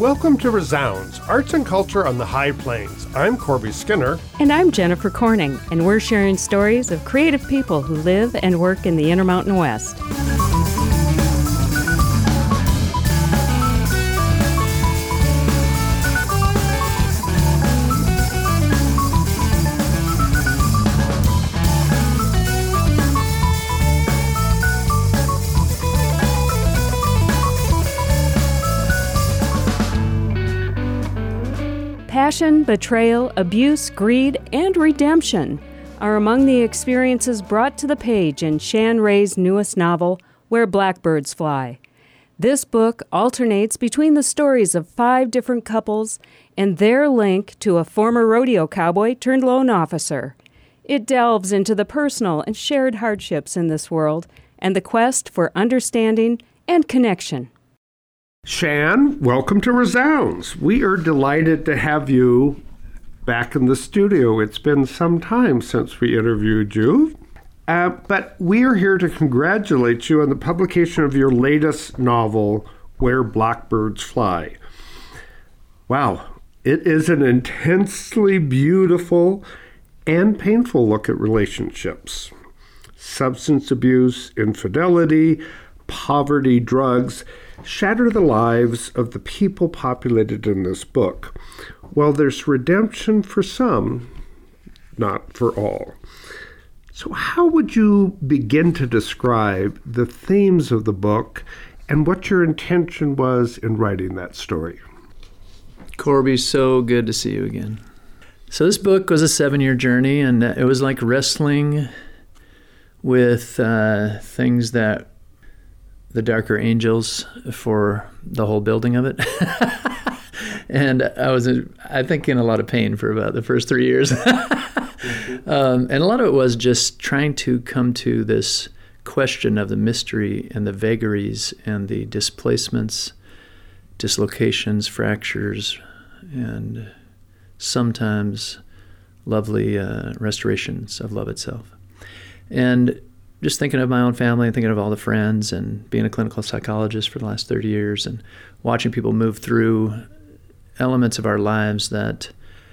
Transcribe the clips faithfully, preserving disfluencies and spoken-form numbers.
Welcome to Resounds, Arts and Culture on the High Plains. I'm Corby Skinner. And I'm Jennifer Corning, and we're sharing stories of creative people who live and work in the Intermountain West. Passion, betrayal, abuse, greed, and redemption are among the experiences brought to the page in Shan Ray's newest novel, Where Blackbirds Fly. This book alternates between the stories of five different couples and their link to a former rodeo cowboy turned loan officer. It delves into the personal and shared hardships in this world and the quest for understanding and connection. Shan, welcome to Resounds. We are delighted to have you back in the studio. It's been some time since we interviewed you, uh, but we are here to congratulate you on the publication of your latest novel, Where Blackbirds Fly. Wow, it is an intensely beautiful and painful look at relationships. Substance abuse, infidelity, poverty, drugs shatter the lives of the people populated in this book. Well, there's redemption for some, not for all. So how would you begin to describe the themes of the book and what your intention was in writing that story? Corby, so good to see you again. So this book was a seven-year journey, and it was like wrestling with uh, things that the darker angels for the whole building of it. And I was, I think, in a lot of pain for about the first three years. mm-hmm. um, and a lot of it was just trying to come to this question of the mystery and the vagaries and the displacements, dislocations, fractures, and sometimes lovely uh, restorations of love itself. And just thinking of my own family and thinking of all the friends and being a clinical psychologist for the last thirty years and watching people move through elements of our lives that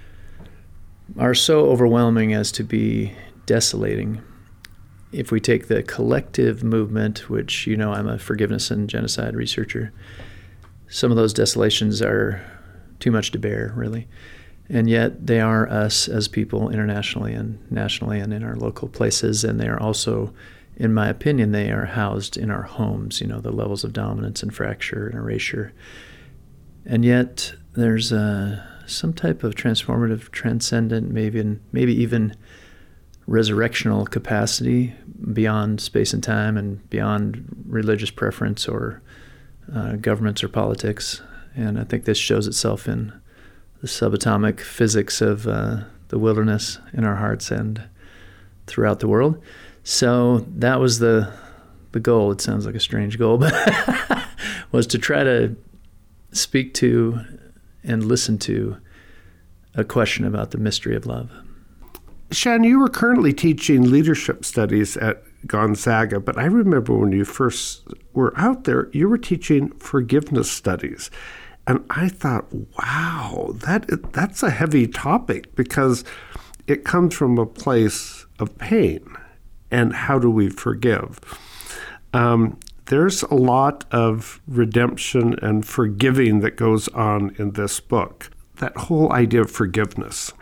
are so overwhelming as to be desolating. If we take the collective movement, which, you know, I'm a forgiveness and genocide researcher, some of those desolations are too much to bear, really. And yet they are us as people internationally and nationally and in our local places, and they are also, in my opinion, they are housed in our homes, you know, the levels of dominance and fracture and erasure. And yet there's uh, some type of transformative, transcendent, maybe, maybe even resurrectional capacity beyond space and time and beyond religious preference or uh, governments or politics. And I think this shows itself in the subatomic physics of uh, the wilderness in our hearts and throughout the world. So that was the the goal. It sounds like a strange goal, but was to try to speak to and listen to a question about the mystery of love. Shan, you were currently teaching leadership studies at Gonzaga, but I remember when you first were out there, you were teaching forgiveness studies. And I thought, wow, that that's a heavy topic because it comes from a place of pain. And how do we forgive? Um, there's a lot of redemption and forgiving that goes on in this book. That whole idea of forgiveness.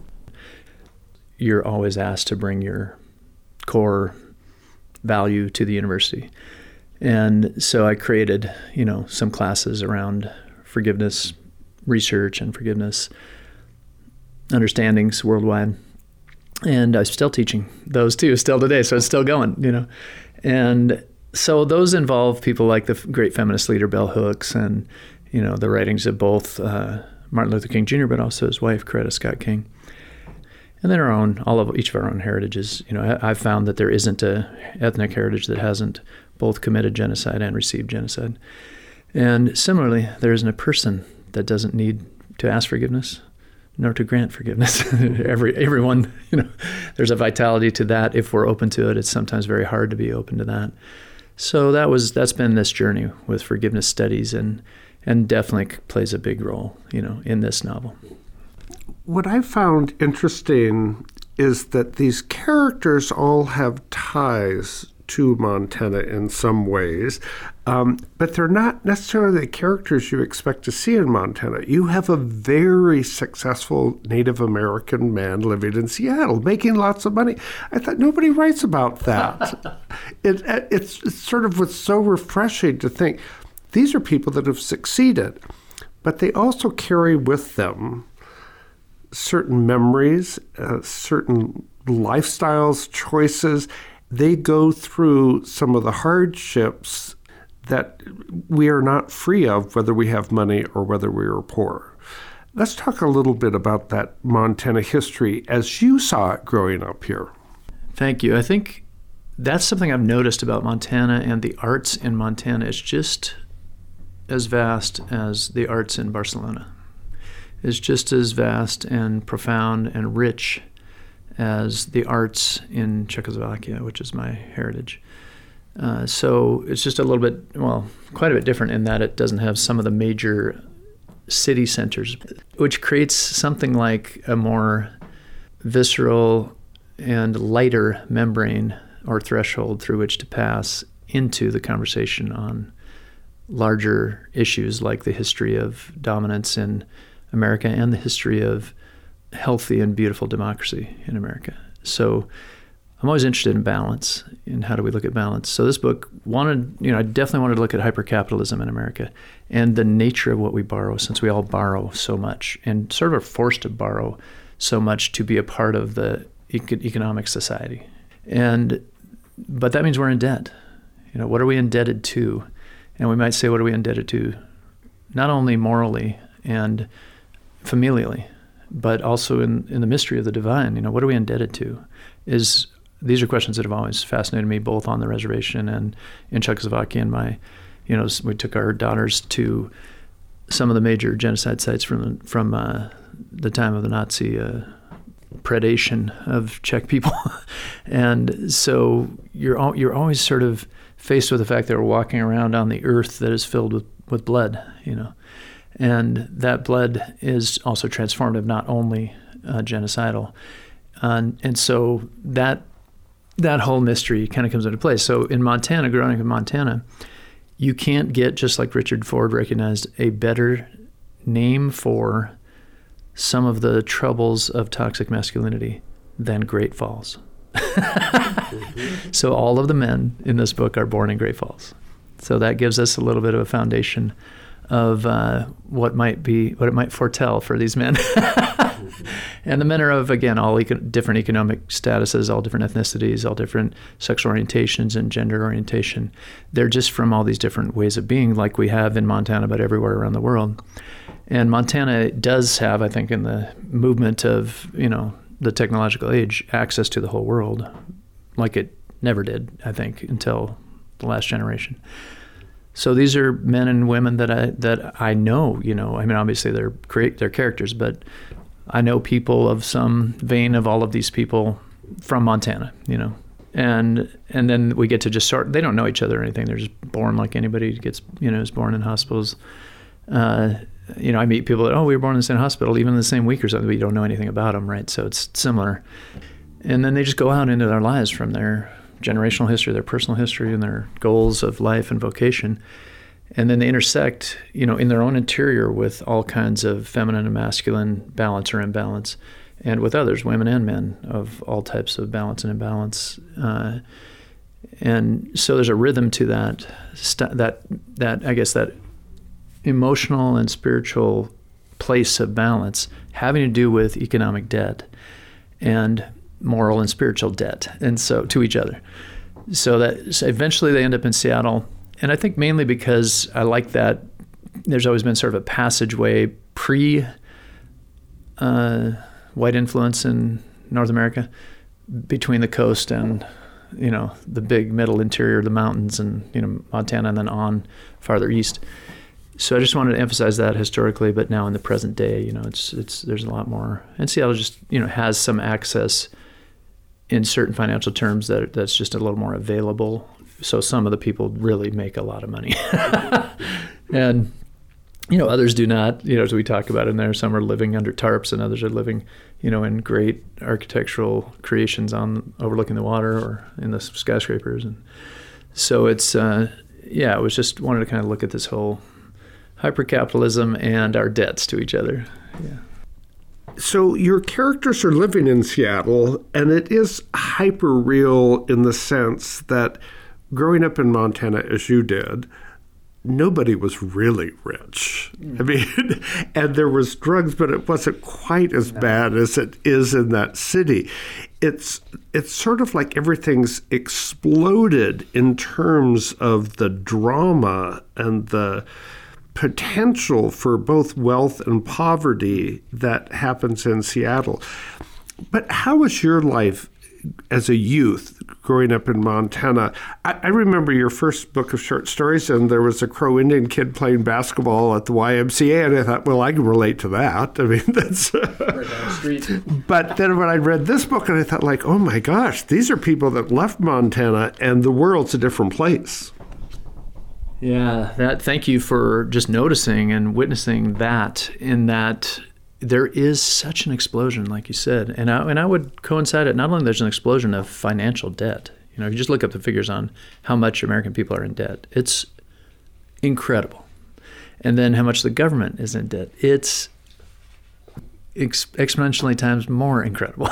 You're always asked to bring your core value to the university. And so I created, you know, some classes around forgiveness research and forgiveness understandings worldwide. And I'm still teaching those too, still today, so it's still going, you know. And so those involve people like the great feminist leader Bell Hooks and, you know, the writings of both uh, Martin Luther King Junior, but also his wife, Coretta Scott King. And then our own, all of each of our own heritages. You know, I've found that there isn't a ethnic heritage that hasn't both committed genocide and received genocide. And similarly, there isn't a person that doesn't need to ask forgiveness, nor to grant forgiveness. Every everyone, you know, there's a vitality to that if we're open to it. It's sometimes very hard to be open to that. So that was that's been this journey with forgiveness studies, and and definitely plays a big role, you know, in this novel. What I found interesting is that these characters all have ties to Montana in some ways, um, but they're not necessarily the characters you expect to see in Montana. You have a very successful Native American man living in Seattle, making lots of money. I thought nobody writes about that. it, it's, it's sort of what's so refreshing to think these are people that have succeeded, but they also carry with them certain memories, uh, certain lifestyles, choices. They go through some of the hardships that we are not free of, whether we have money or whether we are poor. Let's talk a little bit about that Montana history as you saw it growing up here. Thank you. I think that's something I've noticed about Montana and the arts in Montana. It's just as vast as the arts in Barcelona. It's just as vast and profound and rich as the arts in Czechoslovakia, which is my heritage. Uh, so it's just a little bit, well, quite a bit different in that it doesn't have some of the major city centers, which creates something like a more visceral and lighter membrane or threshold through which to pass into the conversation on larger issues like the history of dominance in America and the history of healthy and beautiful democracy in America. So I'm always interested in balance, in how do we look at balance. So this book wanted, you know, I definitely wanted to look at hypercapitalism in America and the nature of what we borrow, since we all borrow so much and sort of are forced to borrow so much to be a part of the econ- economic society. And, but that means we're in debt. You know, what are we indebted to? And we might say, what are we indebted to? Not only morally and familially, but also in, in the mystery of the divine. You know, what are we indebted to? Is these are questions that have always fascinated me, both on the reservation and in Czechoslovakia. And my, you know, we took our daughters to some of the major genocide sites from from uh, the time of the Nazi uh, predation of Czech people, and so you're all, you're always sort of faced with the fact that we're walking around on the earth that is filled with, with blood, you know. And that blood is also transformative, not only uh, genocidal. Uh, and so that that whole mystery kind of comes into play. So in Montana, growing up in Montana, you can't get, just like Richard Ford recognized, a better name for some of the troubles of toxic masculinity than Great Falls. mm-hmm. So all of the men in this book are born in Great Falls. So that gives us a little bit of a foundation of uh, what might be, what it might foretell for these men. mm-hmm. And the men are of, again, all eco- different economic statuses, all different ethnicities, all different sexual orientations and gender orientation. They're just from all these different ways of being, like we have in Montana, but everywhere around the world. And Montana does have, I think, in the movement of, you know, the technological age, access to the whole world, like it never did, I think, until the last generation. So these are men and women that I that I know, you know. I mean, obviously they're great, they're characters, but I know people of some vein of all of these people from Montana, you know. And and then we get to just sort. They don't know each other or anything. They're just born like anybody gets, you know, is born in hospitals. Uh, you know, I meet people that, oh, we were born in the same hospital, even in the same week or something, but you don't know anything about them, right? So it's similar. And then they just go out into their lives from their generational history, their personal history, and their goals of life and vocation. And then they intersect, you know, in their own interior with all kinds of feminine and masculine balance or imbalance, and with others, women and men, of all types of balance and imbalance. Uh, and so there's a rhythm to that, st- that, that I guess, that emotional and spiritual place of balance having to do with economic debt and moral and spiritual debt, and so to each other. So that so eventually they end up in Seattle, and I think mainly because I like that there's always been sort of a passageway pre uh, white influence in North America between the coast and, you know, the big middle interior, the mountains, and, you know, Montana, and then on farther east. So I just wanted to emphasize that historically, but now in the present day, you know, it's it's there's a lot more, and Seattle just, you know, has some access in certain financial terms that that's just a little more available. So some of the people really make a lot of money. And You know, others do not, you know, as we talk about in there, some are living under tarps and others are living, you know, in great architectural creations on overlooking the water or in the skyscrapers. And so it's, uh, yeah, it was just wanted to kind of look at this whole hypercapitalism and our debts to each other. Yeah. So your characters are living in Seattle, and it is hyper real in the sense that growing up in Montana as you did, nobody was really rich. I mean, and there was drugs, but it wasn't quite as no. bad as it is in that city. It's it's sort of like everything's exploded in terms of the drama and the potential for both wealth and poverty that happens in Seattle. But how was your life as a youth growing up in Montana? I, I remember your first book of short stories, and there was a Crow Indian kid playing basketball at the Y M C A, and I thought, well, I can relate to that. I mean, that's... right down the street. But then when I read this book, and I thought, like, oh my gosh, these are people that left Montana, and the world's a different place. Yeah, that. Thank you for just noticing and witnessing that, in that there is such an explosion, like you said. And I, and I would coincide it, not only there's an explosion of financial debt. You know, if you just look up the figures on how much American people are in debt, it's incredible. And then how much the government is in debt. It's ex- exponentially times more incredible.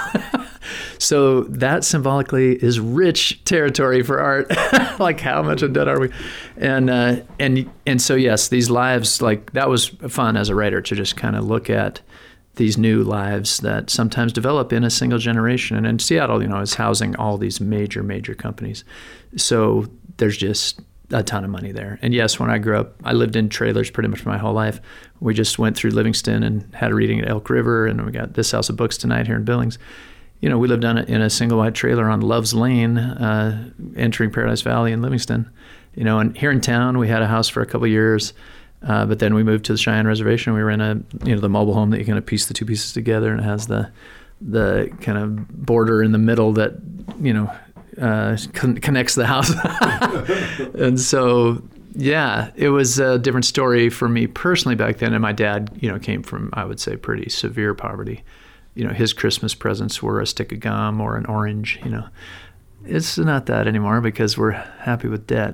So that symbolically is rich territory for art. Like, how much in debt are we? And uh, and and so yes, these lives, like, that was fun as a writer to just kind of look at these new lives that sometimes develop in a single generation. And in Seattle, you know, is housing all these major major companies. So there's just a ton of money there. And yes, when I grew up, I lived in trailers pretty much my whole life. We just went through Livingston and had a reading at Elk River, and we got This House of Books tonight here in Billings. You know, we lived on a, in a single wide trailer on Love's Lane, uh, entering Paradise Valley in Livingston. You know, and here in town, we had a house for a couple of years, uh, but then we moved to the Cheyenne Reservation. We were in a, you know, the mobile home that you kind of piece the two pieces together, and it has the, the kind of border in the middle that, you know, uh, con- connects the house. And so, yeah, it was a different story for me personally back then. And my dad, you know, came from, I would say, pretty severe poverty. You know, his Christmas presents were a stick of gum or an orange, you know. It's not that anymore because we're happy with debt.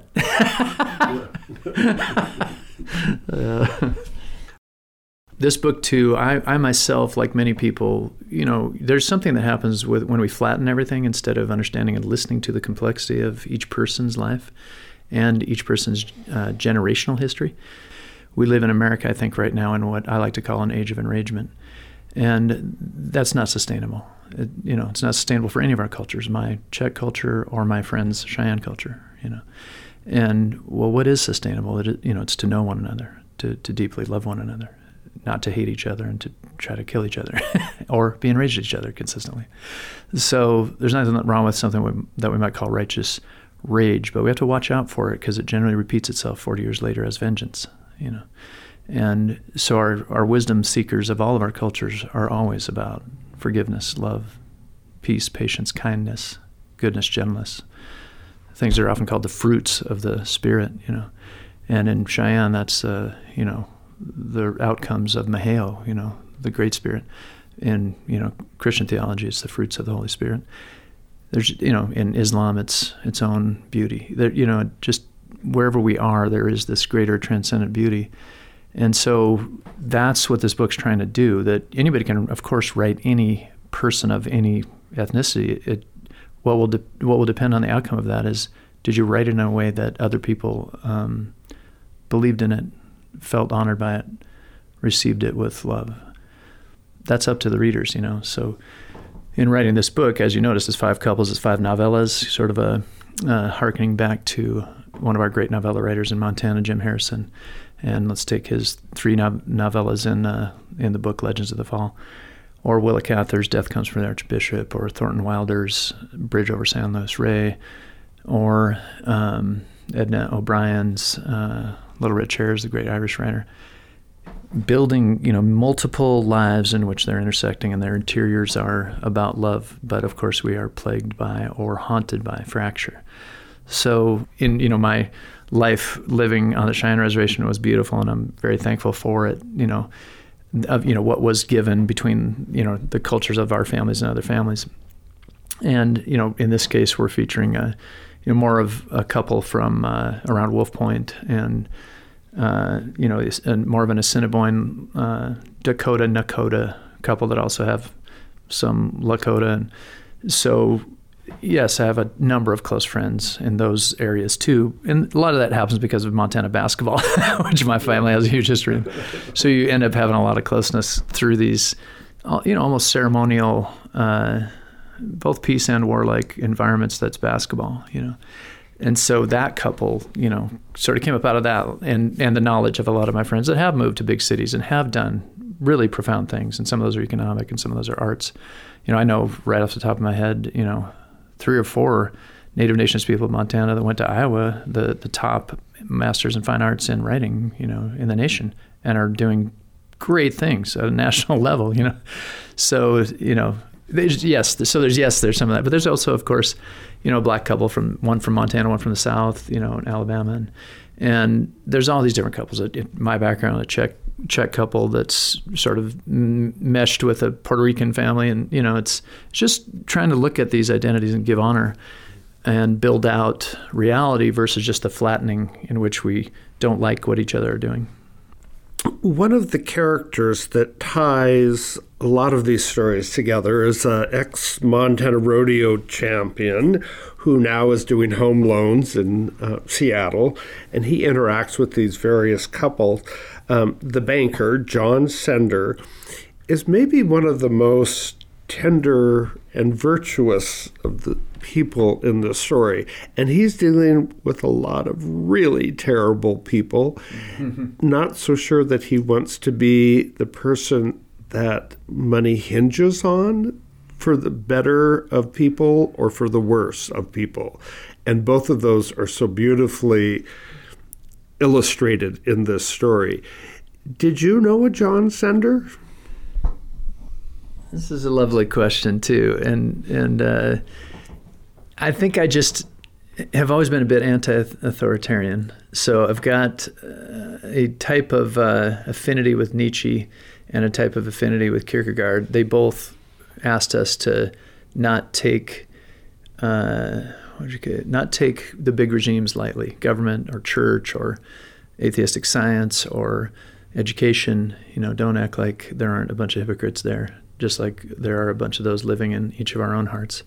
uh, this book, too, I, I myself, like many people, you know, there's something that happens with when we flatten everything instead of understanding and listening to the complexity of each person's life and each person's uh, generational history. We live in America, I think, right now in what I like to call an age of enragement. And that's not sustainable. It, you know, it's not sustainable for any of our cultures, my Czech culture or my friend's Cheyenne culture, you know. And, well, what is sustainable? It, you know, it's to know one another, to, to deeply love one another, not to hate each other and to try to kill each other or be enraged at each other consistently. So there's nothing wrong with something we, that we might call righteous rage, but we have to watch out for it because it generally repeats itself forty years later as vengeance, you know. And so our, our wisdom seekers of all of our cultures are always about forgiveness, love, peace, patience, kindness, goodness, gentleness. Things that are often called the fruits of the Spirit, you know. And in Cheyenne, that's, uh, you know, the outcomes of Maheo, you know, the Great Spirit. In, you know, Christian theology, it's the fruits of the Holy Spirit. There's, you know, in Islam, it's its own beauty. There, you know, just wherever we are, there is this greater transcendent beauty. And so that's what this book's trying to do, that anybody can, of course, write any person of any ethnicity. It, what will de- what will depend on the outcome of that is, did you write it in a way that other people um, believed in it, felt honored by it, received it with love? That's up to the readers, you know. So in writing this book, as you notice, it's five couples, it's five novellas, sort of a uh, hearkening back to one of our great novella writers in Montana, Jim Harrison. And let's take his three no- novellas in uh, in the book Legends of the Fall, or Willa Cather's Death Comes from the Archbishop, or Thornton Wilder's Bridge over San Luis Rey, or um, Edna O'Brien's uh, Little Red Chairs, the great Irish writer. Building, you know, multiple lives in which they're intersecting and their interiors are about love, but of course we are plagued by or haunted by fracture. So in, you know, my life living on the Cheyenne Reservation was beautiful, and I'm very thankful for it, you know, of, you know, what was given between, you know, the cultures of our families and other families. And, you know, in this case, we're featuring a, you know, more of a couple from uh, around Wolf Point, and, uh, you know, more of an Assiniboine, uh, Dakota, Nakota couple that also have some Lakota. And so, yes, I have a number of close friends in those areas too. And a lot of that happens because of Montana basketball, which my family has a huge history in. So you end up having a lot of closeness through these, you know, almost ceremonial, uh, both peace and warlike environments that's basketball, you know. And so that couple, you know, sort of came up out of that, and, and the knowledge of a lot of my friends that have moved to big cities and have done really profound things. And some of those are economic and some of those are arts. You know, I know right off the top of my head, you know, three or four Native Nations people of Montana that went to Iowa, the, the top masters in fine arts and writing, you know, in the nation, and are doing great things at a national level, you know. So, you know, there's, yes, so there's, yes, there's some of that, but there's also, of course, you know, a black couple from, one from Montana, one from the South, you know, in Alabama. And, and there's all these different couples. In my background, a Czech, Czech couple that's sort of meshed with a Puerto Rican family. And, you know, it's just trying to look at these identities and give honor and build out reality versus just the flattening in which we don't like what each other are doing. One of the characters that ties a lot of these stories together is an ex-Montana rodeo champion who now is doing home loans in uh, Seattle, and he interacts with these various couples. Um, the banker, John Sender, is maybe one of the most tender and virtuous of the people in the story, and he's dealing with a lot of really terrible people. Mm-hmm. Not so sure that he wants to be the person that money hinges on for the better of people or for the worse of people. And both of those are so beautifully illustrated in this story. Did you know a John Sender? This is a lovely question too, and and uh, I think I just have always been a bit anti-authoritarian. So I've got uh, a type of uh, affinity with Nietzsche and a type of affinity with Kierkegaard. They both asked us to not take uh, what you call it? not take the big regimes lightly, government or church or atheistic science or education. You know, don't act like there aren't a bunch of hypocrites there, just like there are a bunch of those living in each of our own hearts.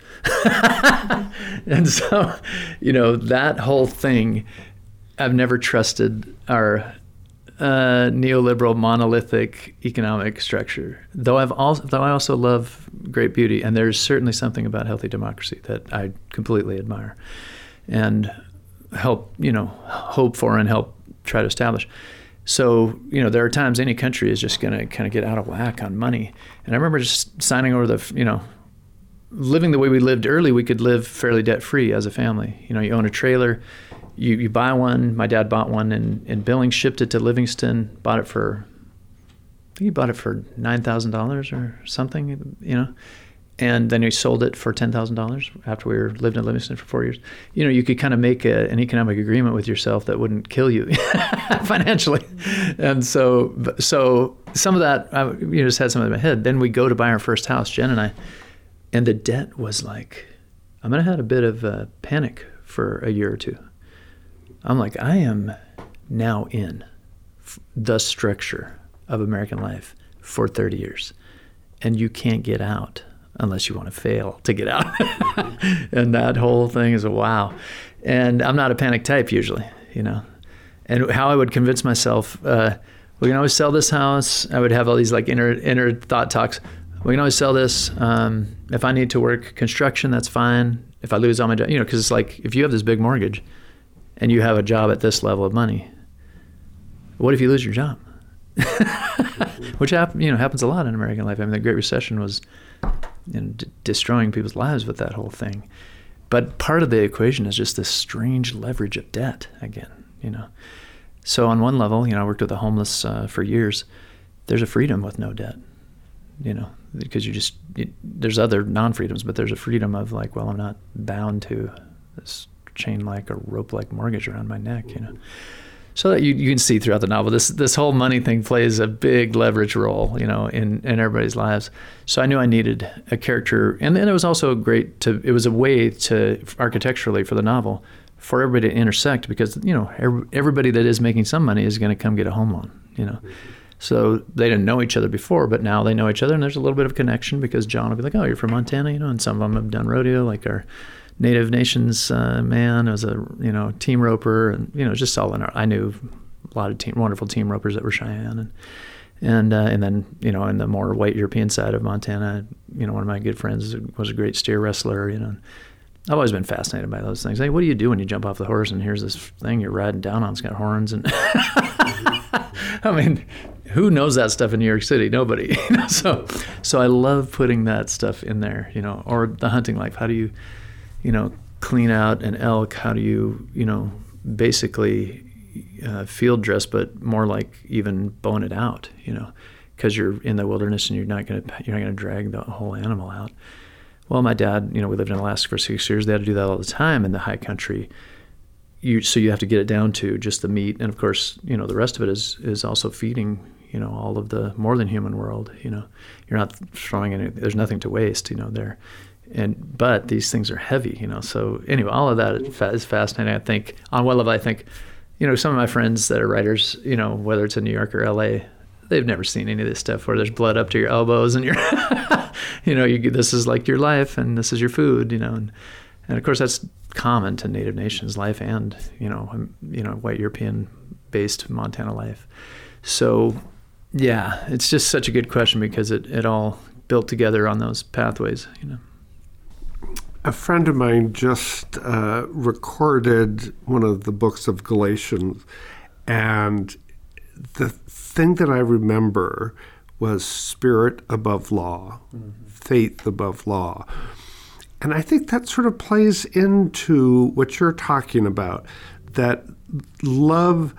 And so, you know, that whole thing, I've never trusted our uh, neoliberal monolithic economic structure, though I've also, though I also love great beauty, and there's certainly something about healthy democracy that I completely admire and help, you know, hope for and help try to establish. So, you know, there are times any country is just going to kind of get out of whack on money. And I remember just signing over the, you know, living the way we lived early, we could live fairly debt-free as a family. You know, you own a trailer, you, you buy one. My dad bought one in, in Billings, shipped it to Livingston, bought it for, I think he bought it for nine thousand dollars or something, you know. And then he sold it for ten thousand dollars after we were lived in Livingston for four years. You know, you could kind of make a, an economic agreement with yourself that wouldn't kill you financially. And so so some of that, I you know, just had some in my head. Then we go to buy our first house, Jen and I, and the debt was like, I mean, I had a bit of a panic for a year or two. I'm like, I am now in the structure of American life for thirty years, and you can't get out unless you want to fail to get out. And that whole thing is a wow. And I'm not a panic type usually, you know. And how I would convince myself, uh, we can always sell this house. I would have all these like inner inner thought talks. We can always sell this. Um, if I need to work construction, that's fine. If I lose all my job, you know, because it's like if you have this big mortgage and you have a job at this level of money, what if you lose your job? Which happen, you know, happens a lot in American life. I mean, the Great Recession was you know, d- destroying people's lives with that whole thing. But part of the equation is just this strange leverage of debt again, you know. So on one level, you know, I worked with the homeless uh, for years. There's a freedom with no debt, you know, because you just, it, there's other non-freedoms, but there's a freedom of like, well, I'm not bound to this chain like a rope like mortgage around my neck, you know. So that you you can see throughout the novel, this this whole money thing plays a big leverage role, you know, in, in everybody's lives. So I knew I needed a character, and then it was also great to, it was a way to, architecturally for the novel, for everybody to intersect, because, you know, every, everybody that is making some money is going to come get a home loan, you know. So they didn't know each other before, but now they know each other, and there's a little bit of connection because John will be like, oh, you're from Montana, you know, and some of them have done rodeo, like our Native Nations uh, man was a, you know, team roper, and, you know, just all in our, I knew a lot of team, wonderful team ropers that were Cheyenne, and and uh, and then, you know, in the more white European side of Montana, you know, one of my good friends was a great steer wrestler, you know. I've always been fascinated by those things. Hey, what do you do when you jump off the horse and here's this thing you're riding down on, it's got horns, and I mean, who knows that stuff in New York City? Nobody. You know? So so I love putting that stuff in there, you know, or the hunting life. How do you, you know, clean out an elk? How do you, you know, basically uh, field dress, but more like even bone it out, you know, because you're in the wilderness and you're not gonna you're not gonna drag the whole animal out. Well, my dad, you know, we lived in Alaska for six years. They had to do that all the time in the high country. You so you have to get it down to just the meat, and of course, you know, the rest of it is is also feeding, you know, all of the more than human world. You know, you're not throwing any. There's nothing to waste, you know, there. And but these things are heavy, you know. So anyway, all of that is fascinating. I think on one level, I think, you know, some of my friends that are writers, you know, whether it's in New York or L A, they've never seen any of this stuff where there's blood up to your elbows and you're, you know, you this is like your life and this is your food, you know, and and of course that's common to Native Nations life and, you know, you know, white European-based Montana life. So, yeah, it's just such a good question because it, it all built together on those pathways, you know. A friend of mine just uh, recorded one of the books of Galatians, and the thing that I remember was spirit above law, mm-hmm. faith above law. And I think that sort of plays into what you're talking about, that love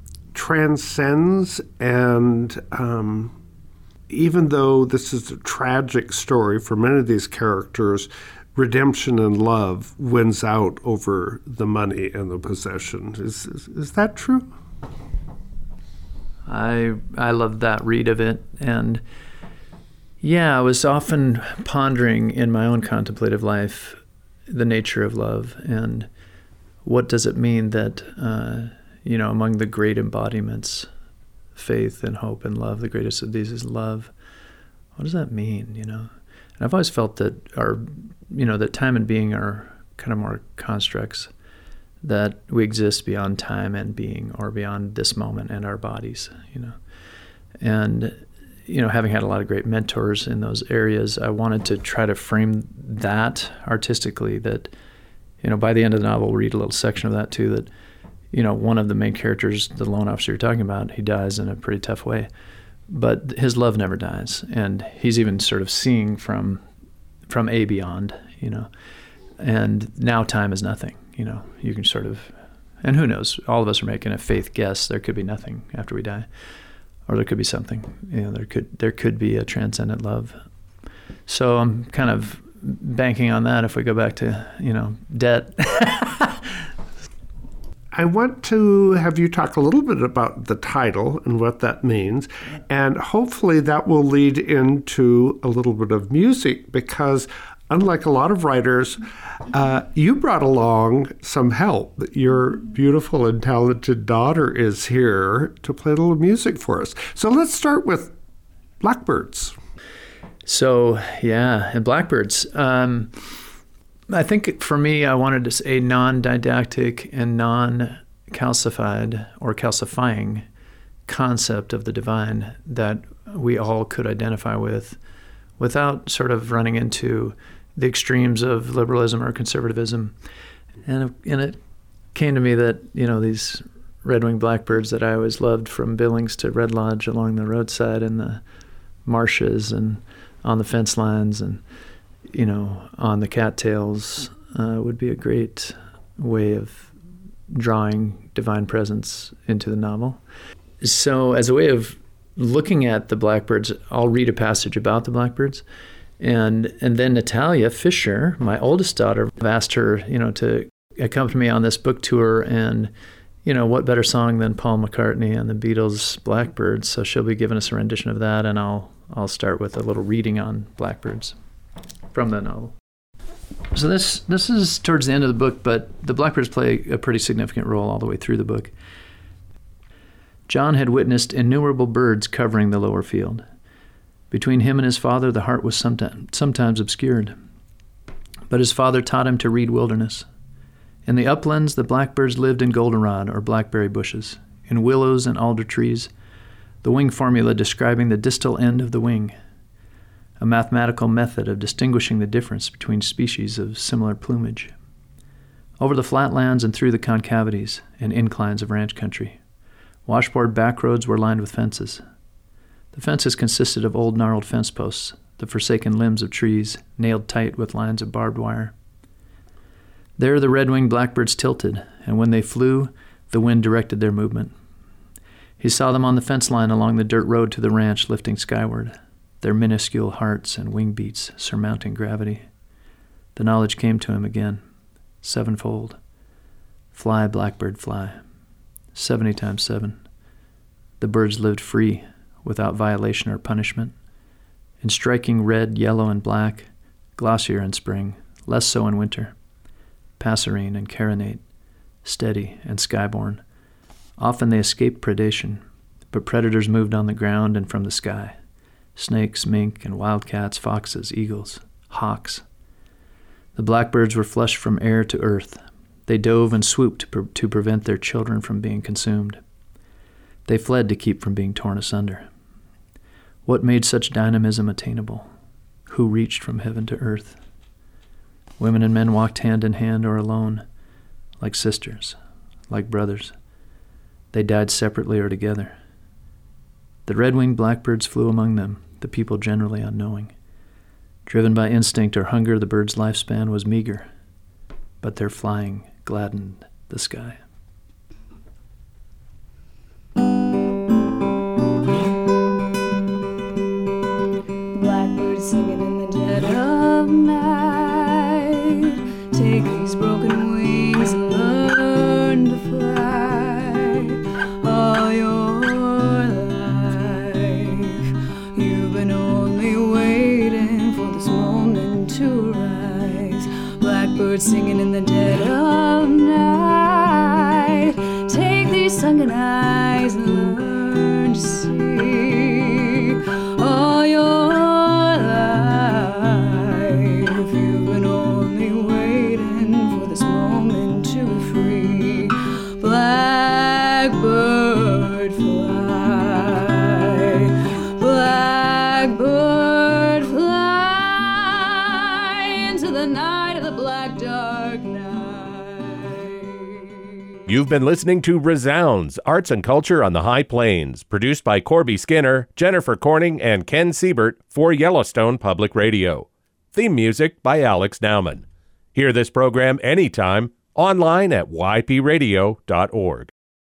transcends, and um, even though this is a tragic story for many of these characters, redemption and love wins out over the money and the possession. Is, is, is that true? I I love that read of it, and yeah, I was often pondering in my own contemplative life the nature of love and what does it mean that uh, you know, among the great embodiments, faith and hope and love, the greatest of these is love. What does that mean? You know, and I've always felt that our, you know, that time and being are kind of more constructs, that we exist beyond time and being, or beyond this moment and our bodies, you know. And, you know, having had a lot of great mentors in those areas, I wanted to try to frame that artistically, that, you know, by the end of the novel, we'll read a little section of that too, that, you know, one of the main characters, the loan officer you're talking about, he dies in a pretty tough way, but his love never dies. And he's even sort of seeing from, from a beyond, you know, and now time is nothing. You know, you can sort of, and who knows, all of us are making a faith guess. There could be nothing after we die, or there could be something, you know, there could, there could be a transcendent love. So I'm kind of banking on that if we go back to, you know, debt. I want to have you talk a little bit about the title and what that means, and hopefully that will lead into a little bit of music, because unlike a lot of writers, uh, you brought along some help. Your beautiful and talented daughter is here to play a little music for us. So let's start with Blackbirds. So, yeah, and Blackbirds. Um, I think for me, I wanted a non-didactic and non-calcified or calcifying concept of the divine that we all could identify with without sort of running into the extremes of liberalism or conservatism. And, and it came to me that, you know, these red-winged blackbirds that I always loved, from Billings to Red Lodge, along the roadside in the marshes and on the fence lines and, you know, on the cattails, uh, would be a great way of drawing divine presence into the novel. So as a way of looking at the blackbirds, I'll read a passage about the blackbirds. And and then Natalia Fisher, my oldest daughter, I've asked her, you know, to accompany me on this book tour, and you know, what better song than Paul McCartney and the Beatles' Blackbirds? So she'll be giving us a rendition of that, and I'll I'll start with a little reading on Blackbirds from the novel. So this this is towards the end of the book, but the Blackbirds play a pretty significant role all the way through the book. John had witnessed innumerable birds covering the lower field. Between him and his father, the heart was sometimes, sometimes obscured. But his father taught him to read wilderness. In the uplands, the blackbirds lived in goldenrod or blackberry bushes, in willows and alder trees, the wing formula describing the distal end of the wing, a mathematical method of distinguishing the difference between species of similar plumage. Over the flatlands and through the concavities and inclines of ranch country, washboard back roads were lined with fences. The fences consisted of old gnarled fence posts, the forsaken limbs of trees, nailed tight with lines of barbed wire. There the red-winged blackbirds tilted, and when they flew, the wind directed their movement. He saw them on the fence line along the dirt road to the ranch lifting skyward, their minuscule hearts and wing beats surmounting gravity. The knowledge came to him again, sevenfold. Fly, blackbird, fly. Seventy times seven. The birds lived free, without violation or punishment, in striking red, yellow, and black, glossier in spring, less so in winter, passerine and carinate, steady and skyborne. Often they escaped predation, but predators moved on the ground and from the sky. Snakes, mink, and wildcats, foxes, eagles, hawks. The blackbirds were flushed from air to earth. They dove and swooped to, pre- to prevent their children from being consumed. They fled to keep from being torn asunder. What made such dynamism attainable? Who reached from heaven to earth? Women and men walked hand in hand or alone, like sisters, like brothers. They died separately or together. The red-winged blackbirds flew among them, the people generally unknowing. Driven by instinct or hunger, the bird's lifespan was meager, but their flying gladdened the sky. Blackbirds singing in the dead of night. Take these broken wings and learn to fly. All your life, you've been only waiting for this moment to rise. Blackbirds singing in the dead of night. Take these sunken eyes and learn to see. All your Blackbird fly, blackbird fly into the night of the black dark night. You've been listening to Resounds, Arts and Culture on the High Plains, produced by Corby Skinner, Jennifer Corning, and Ken Siebert for Yellowstone Public Radio. Theme music by Alex Nauman. Hear this program anytime online at y p radio dot org.